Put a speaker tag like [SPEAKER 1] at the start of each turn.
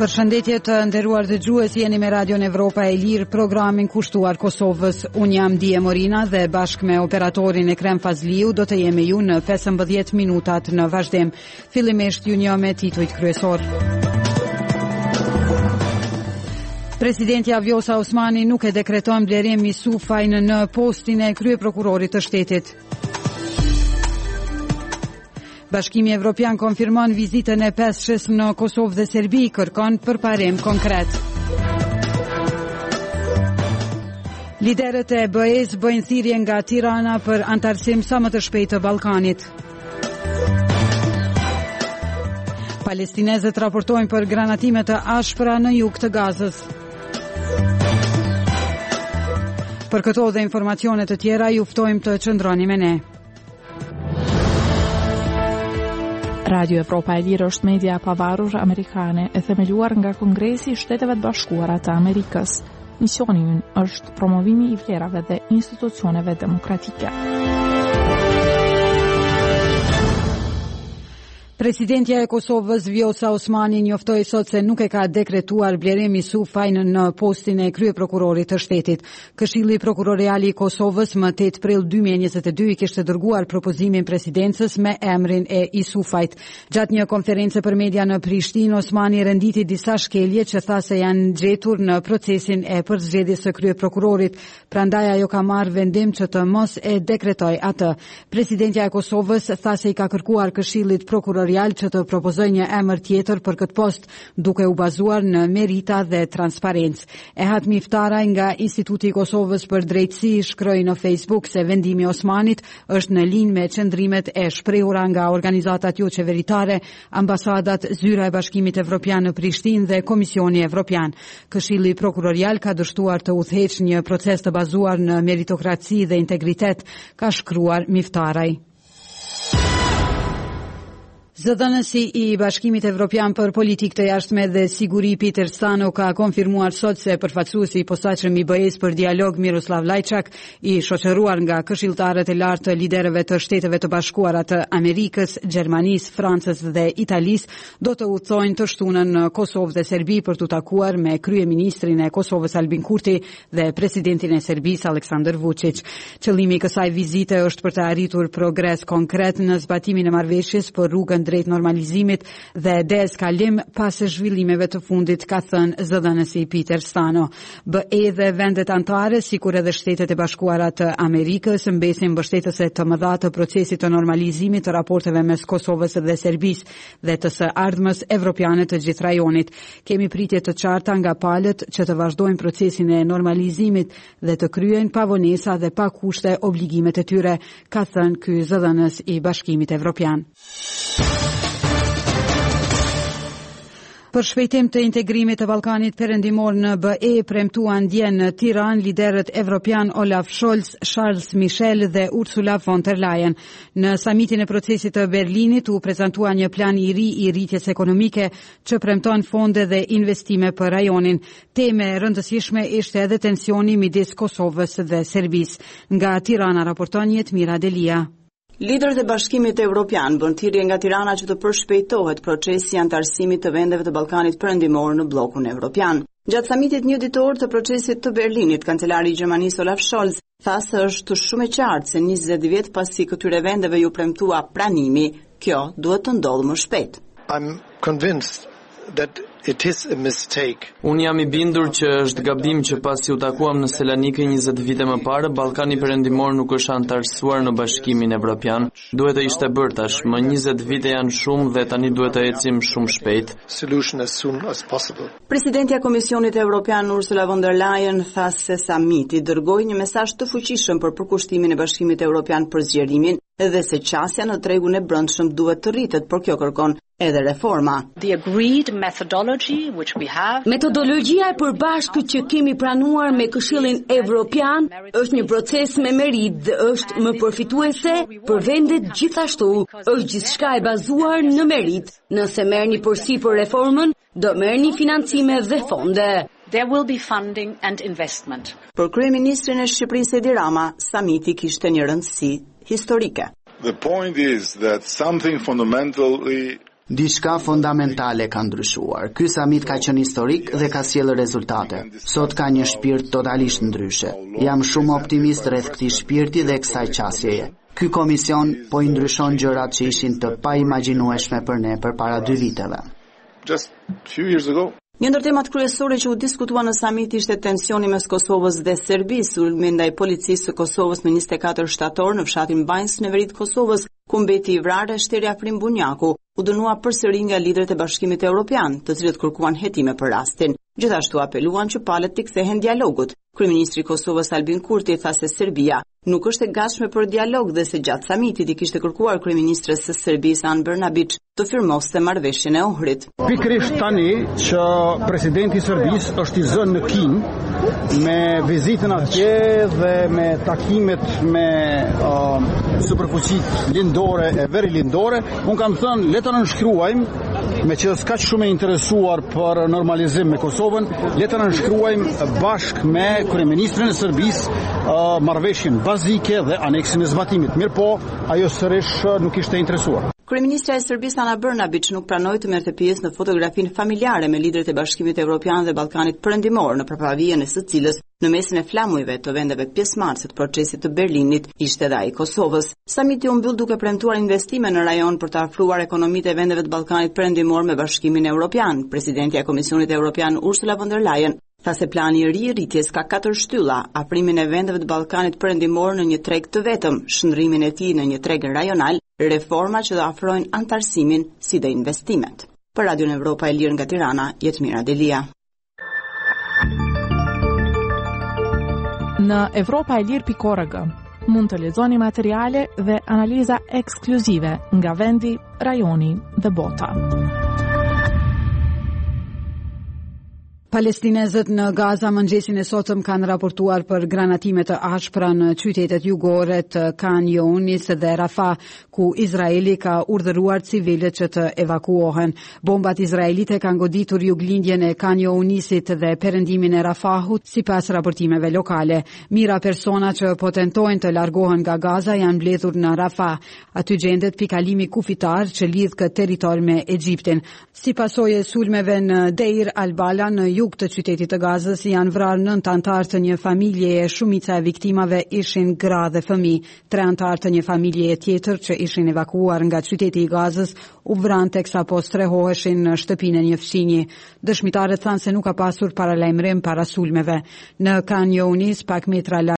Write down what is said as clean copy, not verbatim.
[SPEAKER 1] Përshëndetje të nderuar dëgjues, jeni me Radion Evropa e Lirë, programin kushtuar Kosovës. Unë jam Dije Morina dhe bashkë me operatorin Ekrem Fazliu do të jemi ju në 15 minutat në vazhdim. Fillimisht ju njoh me titujt kryesor. Presidenti Vjosa Osmani nuk e dekreton Blerim Misufajnë në postin e kryeprokurorit të shtetit. Bashkimi Evropian konfirmon vizitën e pesëshës në Kosovë dhe Serbi, kërkon përparim konkret. Liderët e BE-s bëjnë thirrje nga Tirana për antarësim sa më të shpejtë të Ballkanit. Palestinezët raportojnë për granatime të ashpra në jug të Gazës. Për këto dhe informacione të tjera ju ftojmë të qëndroni me ne.
[SPEAKER 2] Radio Evropa e Lirë është media pavarur amerikane e themeluar nga Kongresi i Shteteve të Bashkuara të Amerikës. Misioni i ynë është promovimi i vlerave dhe institucioneve demokratike.
[SPEAKER 1] Presidentja e Kosovës Vjosa Osmani njoftoi sot se nuk e ka dekretuar Blerim Misufajnë në postin e kryeprokurorit të shtetit. Këshilli Prokurorial i Kosovës më 8 prill 2022 i kishte dërguar propozimin presidencës me emrin e Isufajt. Gjatë një konferencë për media në Prishtinë, Osmani renditi disa shkelje që tha se janë gjetur në procesin e përzgjedhjes së kryeprokurorit, prandaj ajo ka marrë vendim që të mos e dekretoj atë. Presidentja e Kosovës tha se i ka kërkuar Këshillit Prokurorial që të propozoj një emër tjetër për këtë post, duke u bazuar në merita dhe transparencë. Ehat Miftaraj nga Instituti i Kosovës për Drejtësi shkroi në Facebook se vendimi i Osmanit është në linjë me qëndrimet e shprehura nga organizatat jo qeveritare, ambasadat, Zyra e Bashkimit Evropian në Prishtinë dhe Komisioni Evropian. Këshilli Prokurorial ka dështuar të udhëheqë një proces të bazuar në meritokraci dhe integritet, ka shkruar Miftaraj. Zëdhënësi i Bashkimit Evropian për Politikë të Jashtme dhe Siguri Peter Stano ka konfirmuar sot se përfaqësuesi i posaçëm i BE-s për dialog Miroslav Lajçak, i shoqëruar nga këshilltarët e lartë të liderëve të Shteteve të Bashkuara të Amerikës, Gjermanisë, Francës dhe Italisë, do të udhëtojnë të shtunën në Kosovë dhe Serbi për të takuar me kryeministrin e Kosovës Albin Kurti dhe presidentin e Serbisë Aleksandar Vučić. Qëllimi i kësaj vizite është për të arritur progres konkret në zbatimin e marrëveshjes për rrugën drejt normalizimit dhe deeskalim pas zhvillimeve të fundit, ka thënë zëdhënësi Peter Stano. BE dhe vendet anëtare, sikur edhe Shtetet e Bashkuara të Amerikës, mbesin mbështetëse të mëdha të procesit të normalizimit të raporteve mes Kosovës dhe Serbisë dhe të së ardhmës evropiane të gjithë rajonit. Kemi pritje të qarta nga palët që të vazhdojnë procesin e normalizimit dhe të kryejnë pa vonesa dhe pa kushte obligimet e tyre, ka thënë ky zëdhënës i Bashkimit Evropian. Për shpejtim të integrimit të Ballkanit Perëndimor në BE, premtuan dje në Tiranë liderët evropian Olaf Scholz, Charles Michel dhe Ursula von der Leyen. Në samitin e procesit të Berlinit u prezantua një plan i ri i rritjes ekonomike që premton fonde dhe investime për rajonin. Teme e rëndësishme ishte edhe tensioni midis Kosovës dhe Serbisë. Nga Tirana raporton Jetmira Delia.
[SPEAKER 3] Liderët e Bashkimit Evropian bën thirrje nga Tirana që të përshpejtohet procesi i antarësimit të vendeve të Ballkanit Perëndimor në bllokun evropian. Gjatë samitit një ditor të procesit të Berlinit, kancelari i Gjermanisë Olaf Scholz tha se është shumë e qartë se 20 vjet pasi këtyre vendeve ju premtua pranimi, kjo duhet të ndodhë më shpejt.
[SPEAKER 4] I'm convinced that it is a mistake.
[SPEAKER 5] Unë jam i bindur që është gabim që pasi u takuam në Selanikë 20 vite më parë, Ballkani Perëndimor nuk është antarësuar në Bashkimin Evropian. Duhet të ishte bërë tash. Më 20 vite janë shumë dhe tani duhet të ecim shumë shpejt.
[SPEAKER 4] Solution as soon as possible.
[SPEAKER 3] Presidentja e Komisionit Evropian Ursula von der Leyen tha se samiti dërgoi një mesazh të fuqishëm për përkushtimin e Bashkimit Evropian për zgjerimin dhe se qasja në tregun e brendshëm duhet të rritet, por kjo kërkon edhe reforma.
[SPEAKER 6] Metodologjia e përbashkët që kemi pranuar me Këshillin Evropian është një proces me merit dhe është më përfituese për vendet, gjithashtu është gjithçka e bazuar në merit. Nëse merrni përsipër reformën, do merrni financime dhe fonde.
[SPEAKER 7] There will be funding and investment.
[SPEAKER 3] Për kryeministrin e Shqipërisë Edi Rama, samiti kishte një rëndësi historike.
[SPEAKER 8] The point is that something fundamentally Diçka fundamentale ka ndryshuar. Ky samit ka qenë historik dhe ka sjellë rezultate. Sot ka një shpirt totalisht ndryshe. Jam shumë optimist rreth këtij shpirti dhe kësaj qasjeje. Ky komision po i ndryshon gjërat që ishin të paimagjinueshme për ne përpara 2 viteve.
[SPEAKER 4] Just a few years ago.
[SPEAKER 3] Një ndër temat kryesore që u diskutua në samit ishte tensioni mes Kosovës dhe Serbisë, sulmi ndaj policisë së Kosovës në 24 shtator në fshatin Banjs në veri të Kosovës, ku mbeti i vrarë shteri Afrim Bunjaku, u dënua përsëri nga liderët e Bashkimit Evropian, të cilët kërkuan hetime për rastin. Gjithashtu apeluan që palët t'i kthehen dialogut. Kryeministri i Kosovës Albin Kurti tha se Serbia nuk është e gatshme për dialog dhe se gjatë samitit i kishte kërkuar kryeministres së Serbisë An Brnabić të firmoste marrëveshjen e Ohrit.
[SPEAKER 9] Pikërisht tani që presidenti i Serbisë është i zënë në Kinë me vizitën atje dhe me takimet me superfuqitë lindore e veri lindore, unë kam thënë le ta nënshkruajmë, me që s'ka shumë e interesuar për normalizim me Kosovën, le ta nënshkruajmë bashkë me kryeministrin e Serbisë marrëveshjen bazike dhe aneksin e zbatimit. Mirë po, ajo sërish nuk ishte interesuar.
[SPEAKER 3] Kryeministra e Serbisë Ana Brnabić nuk pranoi të merrte pjesë në fotografinë familjare me liderët e Bashkimit Evropian dhe Ballkanit Perëndimor, në përpavijën e së cilës në mesin e flamujve të vendeve pjesëmarrëse të procesit të Berlinit ishte dhe ai i Kosovës. Samiti u mbyll duke premtuar investime në rajon për të afruar ekonomitë e vendeve të Ballkanit Perëndimor me Bashkimin Evropian. Presidentja e Komisionit Evropian Ursula von der Leyen tha se plani i ri i rritjes ka 4 shtylla: afrimin e vendeve të Ballkanit Perëndimor në një treg të vetëm, shndrimin e tij në një treg rajonal, reforma që do afrojnë antarësimin si dhe investimet. Për Radion Evropa e Lirë nga Tirana, Jetmira Delia.
[SPEAKER 2] Në europaelir.org mund të lexoni materiale dhe analiza ekskluzive nga vendi, rajoni dhe bota.
[SPEAKER 1] Palestinezët në Gaza mëngjesin e sotëm kanë raportuar për granatime të ashpra në qytetet jugore të Khan Younis dhe Rafah, ku Izraeli ka urdhëruar civilët që të evakuohen. Bombat izraelite kanë goditur juglindjen e Khan Younisit dhe perëndimin e Rafahut, sipas raportimeve lokale. Mira persona që po tentojnë të largohen nga Gaza janë mbledhur në Rafah. Aty gjendet pikalimi kufitar që lidh këtë territor me Egjiptin. Si pasojë e sulmeve në Deir al-Bala në jug të qytetit të Gazës janë vrarë 9 antar të një familje e shumica e viktimave ishin gra dhe fëmijë. 3 antar të një familje tjetër që ishin evakuuar nga qyteti i Gazës u vranë teksa po strehoheshin në shtëpinë e një fqinji. Dëshmitarët thanë se nuk ka pasur paralajmërim para sulmeve. Në Khan Younis, pak metra